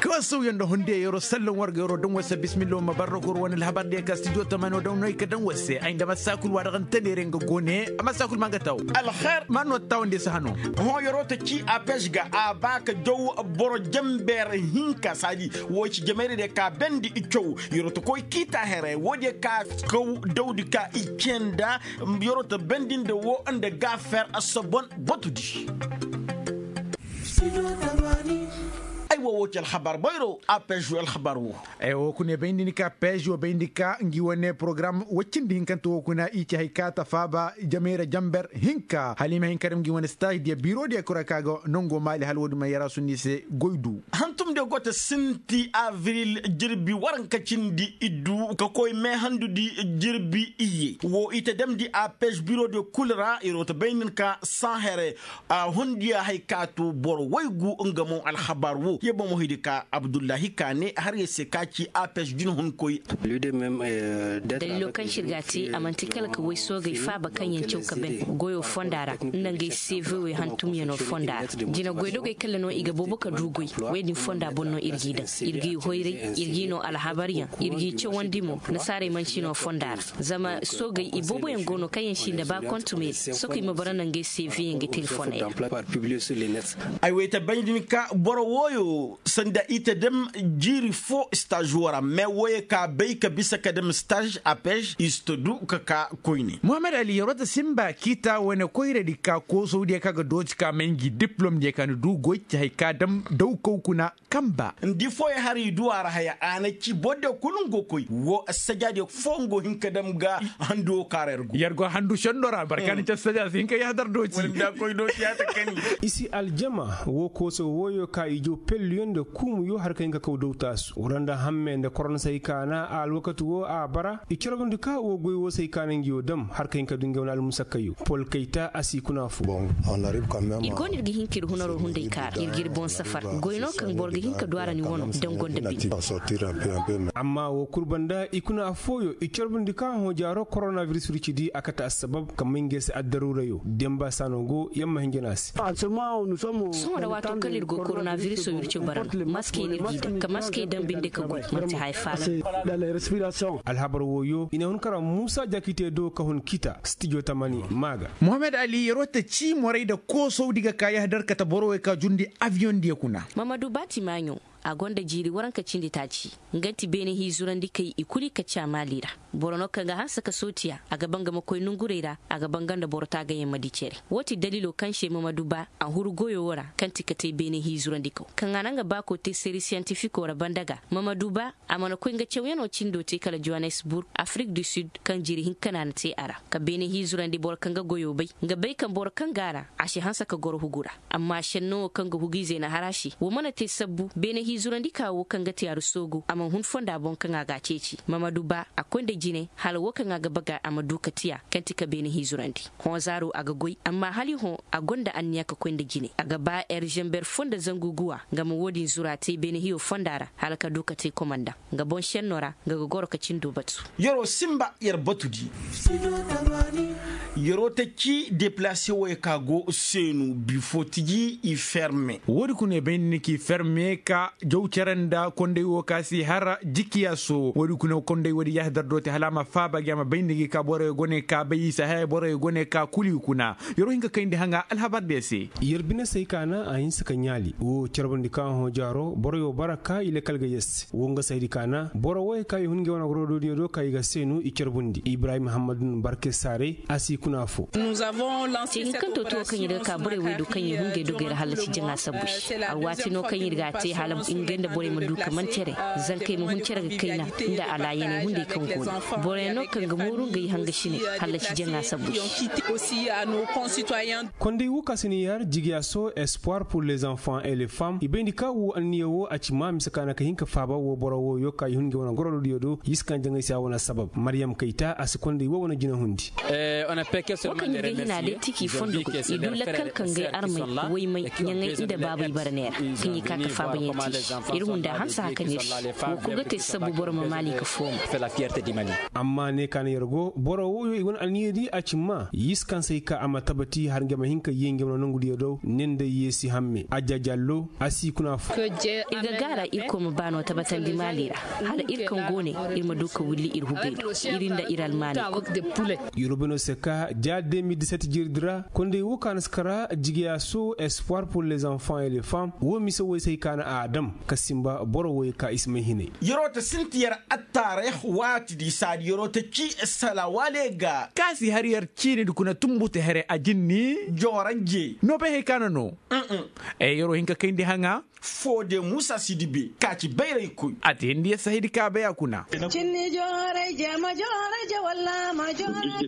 كواسو يندو هندي يورو سلم ورق يورو دون وسا بسم الله مبارك وان الهبار دي كاستيديو تمانو دون نويك دون وسا عندما ساكل وارغن تنيرين غوني اما ساكل مانغا تاو الخير ما نو تاو ندي سهانو هو يورو تشي ابيشغا اباك جو برو جمبر هينكا سادي وچ جميري دي كا بندي اچو يورو تو كوي كيتا هره ودي كا كو دودي كا ايكندا يورو تو بندين دو و اند غافر اسبون بوتودي ايوه وجه الخبر بيرو ابيجو الخبر و ايوه كنا بينديكا بيجو بينديكا نجيونه بروجرام وچندين كنتو كنا ايتي هيكاتا فابا جميره جمبر هينكا حليمه هينكا نجيونه ستاج دي بيرو دي كوراكاغو نونغو مالي halwodu ما يرا سنيسي غويدو hantum de gote sinti avril jirbi waranka cindi iddu ka koy me handu di jirbi iye wo ite dem di apej bureau de kulra irota beyninka sahere hundiya haykatu bor waygu ngamo al khabar wo yebo mo hidika abdullahi kane har yese kaci apej din hun koy lude mem dalilo kan shirgati amantikal ka wai so gai fa bakan yancin ka ben goyo fondara nan gai save we hantum yano fondara jina goydo gai kala no iga boboka dugoi wedin fonda bonno irgida irgi hoire irgi no alhabariya irgi ce wandimo na sare manci no fondara zama so gai ibobo yan gono kayan shi da ba kontume so kai mabara nan gai save yan gai telefone ay weta bandinka boro woyo sanda ita dem jiri fo stage wara me woye ka bay ka bisa ka dem stage apej istodu ka koyni Muhammad Ali yorota simba kita wona koyre di ka ko saudi ka ga doci ka mengi diplom de kan du goyti hay ka dam daw ko kuna kamba ndi foye hari duwara haya anaki bodde kulungo koy wo sajade fongo hinka dem ga hando karergo yargo handu shondora barkani ca sajade hinka yahdar doci wanda koy doci ya ta kani isi aljama wo ko so woyo ka ijo pelliyonde kumu yo har kayga kaw dowtas uranda hammende korona say kana al wakatu wo a bara ikirgonde ka wo goy wo say kana ngiyo dam har kayga dungewna al musakkayu Paul Keita asi kuna fu bon on arrive quand même igonir gi hinkir hunaro hunde kar irgir bon safar goyno kan borgi hinka duara ni wono dan gonda bi amma wo kurbanda ikuna afoyo ikirgonde ka ho jaro coronavirus ricidi akata sabab kamingese addarura yo demba sanogo yamma hingenasi so da wato kalir go coronavirus so yurce baran maske ni gida ka maske dan binde ka go mata haifala alhabar woyo ina hun kara Musa Jakite do ka hun kita studio tamani maga Muhammad Ali yorota ci morai da ko saudi ga kaya hadar ka taboro ka jundi avion dia kuna Mamadou Bati Manyo a gonda jiri waranka cindi taci ngati bene hizuran dikai ikuli ka cha malira borono kanga hansa ka sotiya a gaban ga makoy nungurera a gaban ganda borota ga yamma dicere wati dalilo kan she Mamadou Ba a huru goyo wara kan tikate bene hizuran dikau kan ananga ba ko te seri scientifique wara bandaga Mamadou Ba amana ko nga cewyano cindo te kala Johannesburg Afrique du Sud kan jiri hinkana na te ara ka bene hizuran di bor kanga goyo bai nga bai kan bor kan gara a she hansa ka goro hugura amma shenno kan ga hugize na harashi wo mana te sabbu bene hizurandi kawo kan gati yar sogo amma hun fonda bon kan ga ceci Mamadou Ba akwai da jine hal wokan ga baga amadu katiya kan tika bene hizurandi ho zaro aga goy amma hali ho agonda anniya ka kwenda jine aga ba er jember fonda zanguguwa ga mu wodin zurate bene hiyo fondara hal ka duka te komanda ga bon shennora ga goro ka cindo batu yoro simba yer batudi yoro te ki déplacer wo ka go senu bifotigi i fermé wodi kune benni ki fermé ka jow cerenda konde wo kasi hara jikiya so wodi kuno konde wodi yahdar dote halama faba gama bayndigi ka bore gone ka bayi sa hay bore gone ka kuli kuna yoro hinga kayndi hanga alhabar dese yerbina sai kana ayin saka nyali wo cerbandi ka ho jaro boro yo baraka ile kalga yes wo nga saydi kana boro way kay hunge wona rodo do kay ga senu i cerbundi Ibrahim Hamadun Barke Sare asi kuna fo nous avons lancé cette kan to kan yida ka bore we do kan hunge do gira halati jinga sabush alwati no kan yida te halam ingenda bore mu duka man cere zan kai mu hun cere ga kaina inda alaye ne hunde kan gona bore no kan ga murun ga hanga shine halati jinga sabush aussi à nos concitoyens konde wu kasiniyar jigiaso espoir pour les enfants et les femmes ibendika wu anniyo a cima misakana ka hinka faba wo boro wo yoka hunge wona goro do yiskan janga sia wona sabab Mariam Keita asikonde wo wona jina hundi on a peke seulement de remercier tiki fondo idu lakal kan ga armai wai mai nyanga inda babu baranera kinyi kaka faba yanti irhun da hansa haka ne ko kuga te sabu bor ma mali ka foma amma ne kan yargo boro woyo igon alniyedi a cimma yiskan sai ka ama tabati har ngama hinka yenge no ngudi do nende yesi hamme aja jallo asi kuna iga gara irko mu bano tabatan di malira hala irkan gone irma duka wulli irhube irinda iral mali Yorobeno Seka ja 2017 jirdira konde wukan skara jigiya so espoir pour les enfants et les femmes wo miso wo sai kana adam kasimba boro wo ka ismahine yorota sintiyar attare wati di sad yorota ci salawale ga kasi hariyar cini dukuna tumbute here ajinni joranje no be he kana no yoro hinka kendi hanga fode Musa Sidibe kaci bayrai ku ati ndiye sahidi ka baya kuna cinni jore je walla ma jore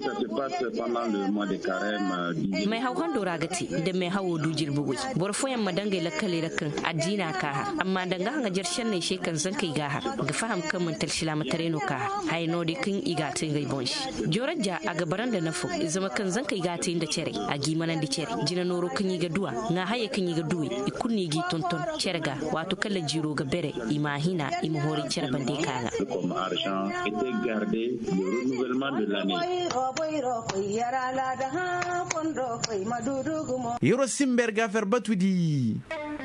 mai haukan dora gati da mai hawo dujir bugui bor foyan madanga lakkale rakan addina ka amma danga hanga jarshen ne shekan zan kai ga ga faham kan mun talshila matareno ka hay no de kin igatin gai bonshi joraja a gabaran da nafu zama kan zan kai gatin da cere a gimanan da cere jina noro kan yi ga duwa nga haye kan yi ga duwi ikunni gi tonton cerga wato kala jiro ga bere imahina imhori cerban de kana comme argent était gardé le renouvellement de l'année yoro simberga ferbatudi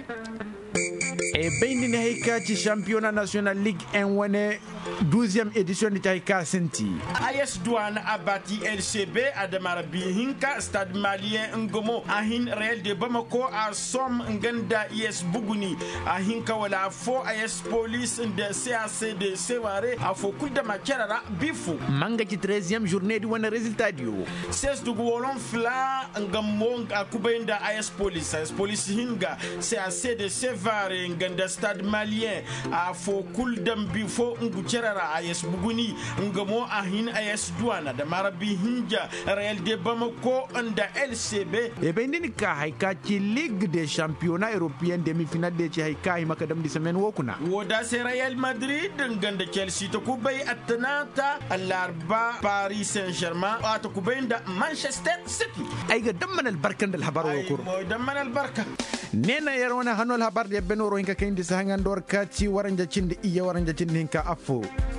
e beyni ne haykati championnat national ligue 1 wone 12e édition de Taïka Senti. AS Douane a bâti LCB à Damarabi Hinka, Stade Malien Ngomo, Ahin Real de Bamako, à Som Nganda IS Buguni, à Hinka wala Fo AS Police de CAC de Seware, à Fokou de Makerara, Bifu. Manga qui 13e journée du wana résultat du 16 du Golon Fla Ngamong à Kubenda AS Police Hinga, CAC de Seware Nganda Stade Malien, à Fokou de Bifo Nguchera AS Buguni Ngamo Ahin AS Douane da Marabi Hinja Real de Bamako anda LCB e bendini ka haika ci Ligue des Championnats Européens demi-finale de ci haika makadam di semaine wokuna woda se Real Madrid nganda Chelsea to kubay Atlanta Al-Arba Paris Saint-Germain to kubay da Manchester City ay ga damman albarkan dal habar wokur moy damman albarka nena yarona hanol habar de benoro hinka kendi sa hangandor ka ci waranja cinde iya waranja cinde hinka afo